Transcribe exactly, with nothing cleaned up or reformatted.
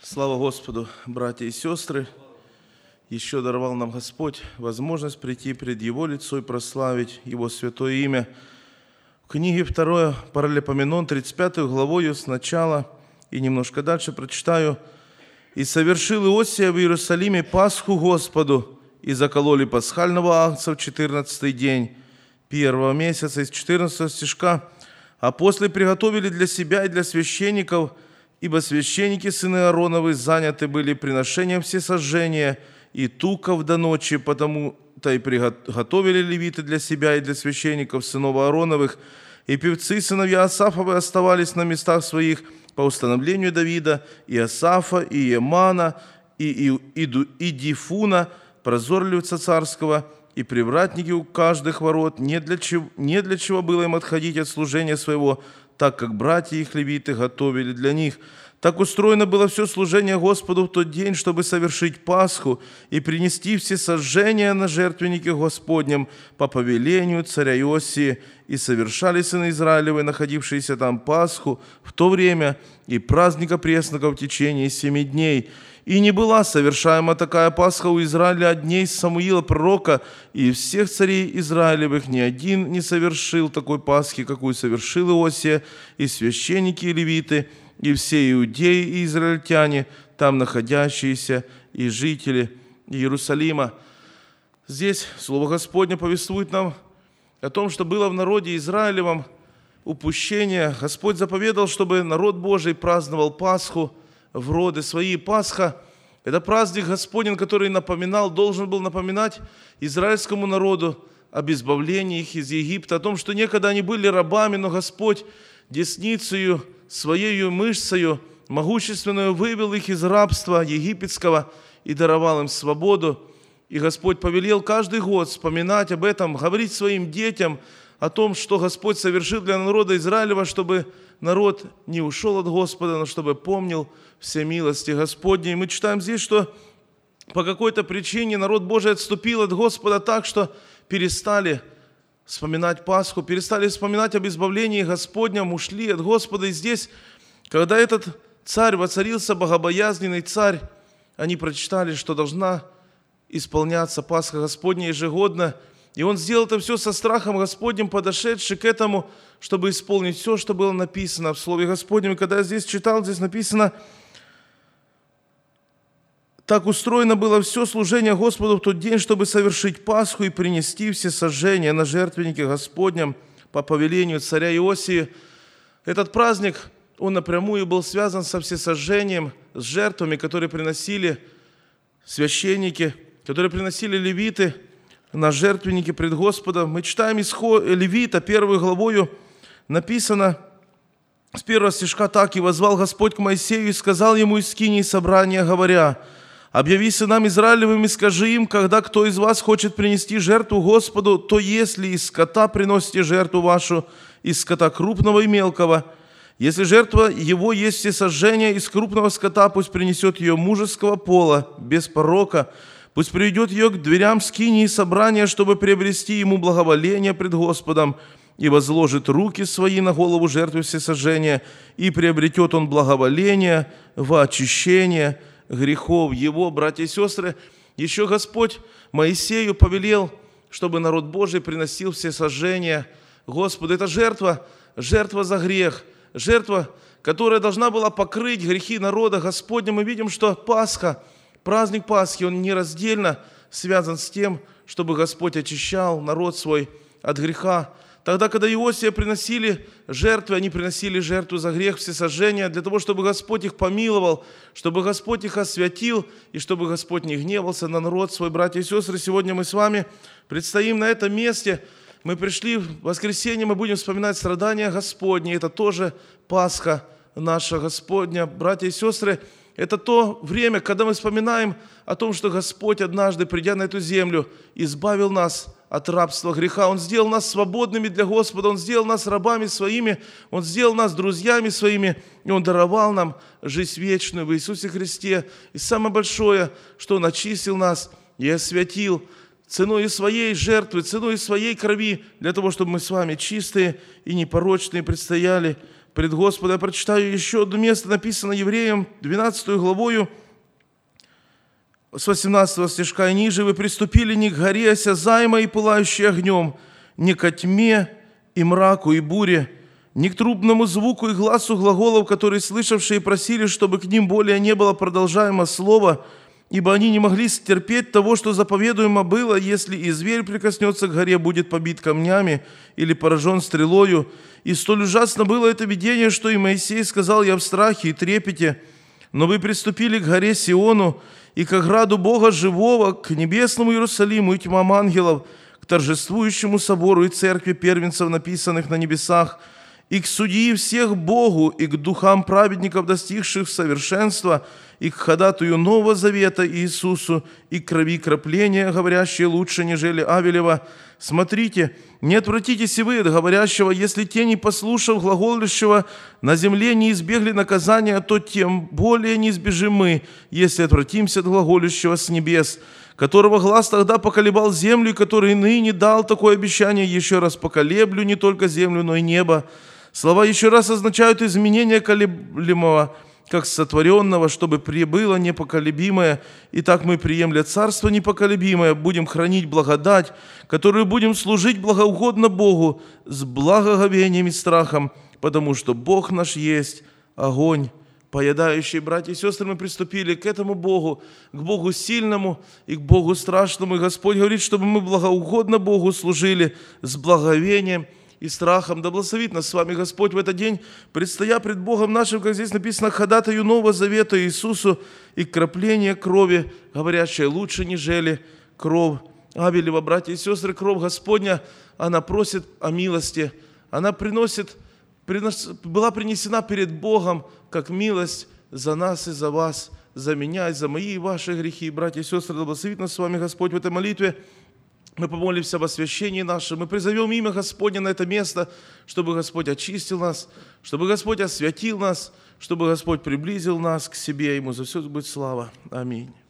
Слава Господу, братья и сестры! Еще даровал нам Господь возможность прийти пред Его лицо и прославить Его святое имя. В книге второе Паралипоменон, тридцать пятую главою сначала и немножко дальше прочитаю. «И совершил Иосия в Иерусалиме Пасху Господу, и закололи пасхального агнца в четырнадцатый день первого месяца», из четырнадцатого стишка. «А после приготовили для себя и для священников, ибо священники, сыны Аароновы, заняты были приношением всесожжения и туков до ночи, потому-то и приготовили левиты для себя и для священников, сынов Аароновых, и певцы, сыновья Асафовы, оставались на местах своих по установлению Давида, и Асафа, и Емана, и, и, и, и Дифуна, прозорливца царского, и привратники у каждых ворот, не для, чего, не для чего было им отходить от служения своего, так как братья их левиты готовили для них. Так устроено было все служение Господу в тот день, чтобы совершить Пасху и принести все сожжения на жертвеннике Господнем по повелению царя Иосии. И совершали сыны Израилевы, находившиеся там, Пасху в то время и праздника преснока в течение семи дней. И не была совершаема такая Пасха у Израиля от дней Самуила пророка, и всех царей Израилевых ни один не совершил такой Пасхи, какую совершил Иосия, и священники, и левиты, и все иудеи и израильтяне, там находящиеся, и жители Иерусалима». Здесь Слово Господне повествует нам о том, что было в народе Израилевом упущение. Господь заповедал, чтобы народ Божий праздновал Пасху в роды свои. Пасха – это праздник Господень, который напоминал, должен был напоминать израильскому народу об избавлении их из Египта, о том, что некогда они были рабами, но Господь десницею, своею мышцею могущественную вывел их из рабства египетского и даровал им свободу. И Господь повелел каждый год вспоминать об этом, говорить своим детям о том, что Господь совершил для народа Израилева, чтобы народ не ушел от Господа, но чтобы помнил все милости Господни. И мы читаем здесь, что по какой-то причине народ Божий отступил от Господа так, что перестали вспоминать Пасху, перестали вспоминать об избавлении Господнем, ушли от Господа. И здесь, когда этот царь воцарился, богобоязненный царь, они прочитали, что должна исполняться Пасха Господня ежегодно. И он сделал это все со страхом Господним, подошедший к этому, чтобы исполнить все, что было написано в Слове Господнем. И когда я здесь читал, здесь написано: «Так устроено было все служение Господу в тот день, чтобы совершить Пасху и принести все сожжения на жертвеннике Господнем по повелению царя Иосии». Этот праздник, он напрямую был связан со всесожжением, с жертвами, которые приносили священники, которые приносили левиты на жертвеннике пред Господом. Мы читаем исход Левита, первую главою, написано с первого стишка так: «И воззвал Господь к Моисею и сказал ему из скинии собрания, говоря: объяви сынам Израилевым и скажи им, когда кто из вас хочет принести жертву Господу, то если из скота приносите жертву вашу, из скота крупного и мелкого, если жертва его есть всесожжение, из крупного скота пусть принесет ее мужеского пола, без порока, пусть приведет ее к дверям скинии собрания, чтобы приобрести ему благоволение пред Господом, и возложит руки свои на голову жертвы всесожжения, и приобретет он благоволение во очищение грехов его». Братья и сестры, еще Господь Моисею повелел, чтобы народ Божий приносил всесожжение Господу. Это жертва, жертва за грех, жертва, которая должна была покрыть грехи народа Господня. Мы видим, что Пасха, праздник Пасхи, он нераздельно связан с тем, чтобы Господь очищал народ свой от греха. Тогда, когда Иосия приносили жертвы, они приносили жертву за грех, всесожжения, для того, чтобы Господь их помиловал, чтобы Господь их освятил, и чтобы Господь не гневался на народ свой. Братья и сестры, сегодня мы с вами предстоим на этом месте. Мы пришли в воскресенье, мы будем вспоминать страдания Господни. Это тоже Пасха наша Господня. Братья и сестры, это то время, когда мы вспоминаем о том, что Господь однажды, придя на эту землю, избавил нас от рабства греха. Он сделал нас свободными для Господа, Он сделал нас рабами своими, Он сделал нас друзьями своими, и Он даровал нам жизнь вечную в Иисусе Христе. И самое большое, что Он очистил нас и освятил ценой своей жертвы, ценой своей крови, для того, чтобы мы с вами чистые и непорочные предстояли пред Господом. Я прочитаю еще одно место, написано Евреям двенадцатой главою, с восемнадцатого стишка и ниже. «Вы приступили не к горе осязаемой и пылающей огнем, не ко тьме и мраку и буре, не к трубному звуку и гласу глаголов, которые слышавшие просили, чтобы к ним более не было продолжаемо слово, ибо они не могли стерпеть того, что заповедуемо было, если и зверь прикоснется к горе, будет побит камнями или поражен стрелою. И столь ужасно было это видение, что и Моисей сказал: я в страхе и трепете. Но вы приступили к горе Сиону и к ограду Бога живого, к небесному Иерусалиму и тьмам ангелов, к торжествующему собору и церкви первенцев, написанных на небесах, и к судьи всех Богу, и к духам праведников, достигших совершенства, и к ходатую Нового Завета Иисусу, и к крови кропления, говорящей лучше, нежели Авелева. Смотрите, не отвратитесь и вы от говорящего, если те, не послушав глаголющего, на земле не избегли наказания, то тем более не избежим мы, если отвратимся от глаголющего с небес, которого глас тогда поколебал землю, и который ныне дал такое обещание: еще раз поколеблю не только землю, но и небо. Слова еще раз означают изменение колеблемого, как сотворенного, чтобы прибыло непоколебимое. Итак, мы, приемля царство непоколебимое, будем хранить благодать, которую будем служить благоугодно Богу с благоговением и страхом, потому что Бог наш есть огонь поедающий. Братья и сестры, мы приступили к этому Богу, к Богу сильному и к Богу страшному. И Господь говорит, чтобы мы благоугодно Богу служили с благоговением и страхом. Да благословит нас с вами Господь в этот день, предстоя пред Богом нашим, как здесь написано, ходатаю Нового Завета Иисусу и кропление крови, говорящее лучше, нежели кровь Авелева. Братья и сестры, кровь Господня, она просит о милости, она приносит, принос, была принесена перед Богом как милость за нас и за вас, за меня и за мои и ваши грехи. Братья и сестры, да благословит нас с вами Господь в этой молитве. Мы помолимся об освящении нашем, мы призовем имя Господне на это место, чтобы Господь очистил нас, чтобы Господь освятил нас, чтобы Господь приблизил нас к себе. Ему за все будет слава. Аминь.